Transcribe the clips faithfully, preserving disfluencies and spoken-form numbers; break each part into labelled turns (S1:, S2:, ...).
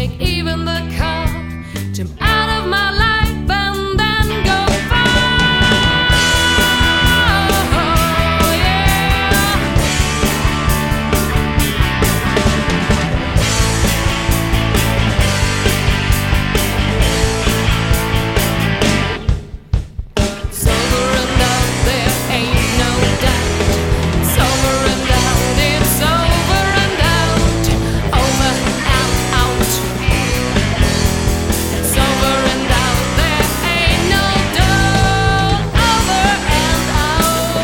S1: take even the car, jump out of my life and then go far. Oh, yeah. It's over and out, there ain't no doubt. It's over and out, it's over and out, over and out. It's over and out, there ain't no doubt, over and out.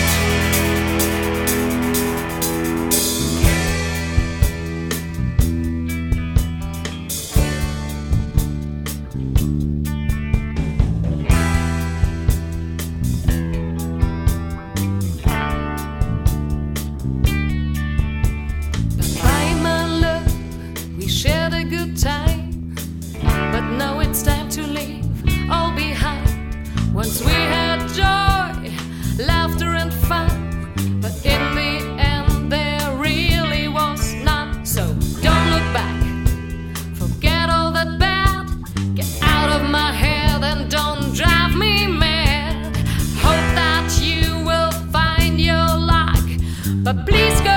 S1: Bye, my love, we shared a good time, but now it's time to leave all behind. Once we had joy, laughter and fun, but in the end there really was none. So don't look back, forget all that bad, get out of my head and don't drive me mad. Hope that you will find your luck, but please go